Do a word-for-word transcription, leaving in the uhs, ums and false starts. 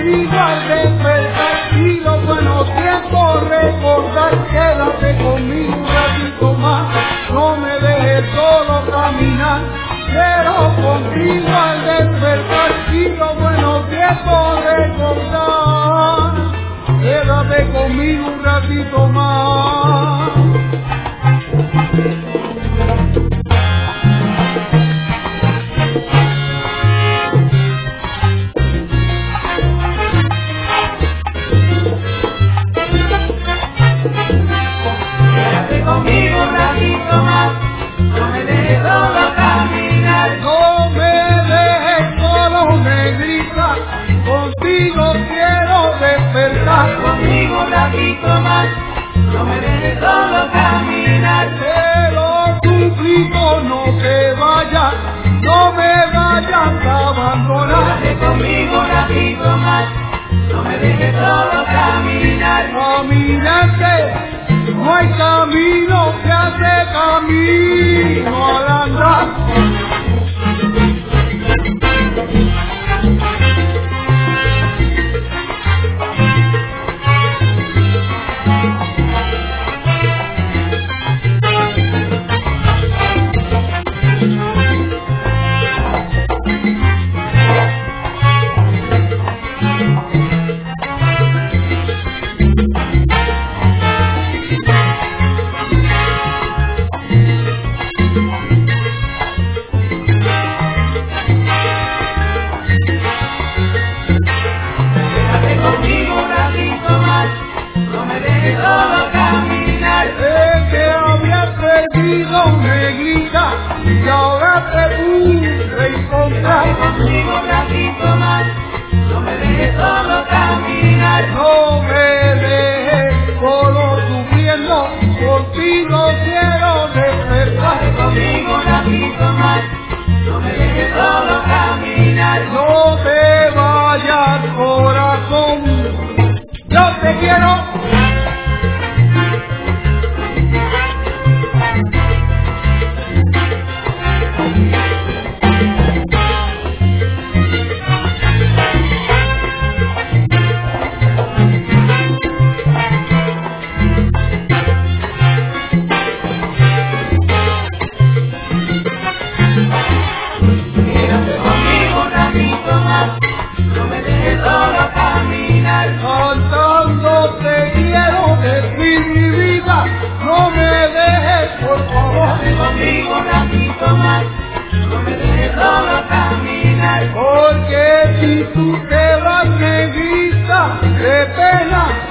contigo al despertar y los buenos tiempos recordar. Quédate conmigo un ratito más, no me dejes solo caminar. Quiero contigo al despertar y los buenos tiempos recordar. Quédate conmigo un ratito más. Quédate conmigo un ratito más, no me dejes solo caminar. No me dejes solo, negrita, contigo quiero despertar. Quédate conmigo un ratito más, no me dejes solo caminar. Pero suplico no te vayas, no me vayas a abandonar. Quédate conmigo un ratito más, no me dejes solo caminar. Caminante, no hay camino que hace camino al andar. Quédate conmigo un ratito más, no me dejes solo caminar. Es que había perdido, negrita, y ahora te pude encontrar. Quédate conmigo un ratito más, no me dejes solo caminar. No me dejes solo sufriendo, contigo quiero despertar. Quédate conmigo un ratito más, no me dejes solo caminar. No te vayas, corazón, yo te quiero. Quédate conmigo un ratito más, no me dejes solo caminar. Cantando te quiero decir mi vida, no me dejes por favor. Quédate conmigo un ratito más, no me dejes solo caminar. Porque si tú te vas, negrita, qué pena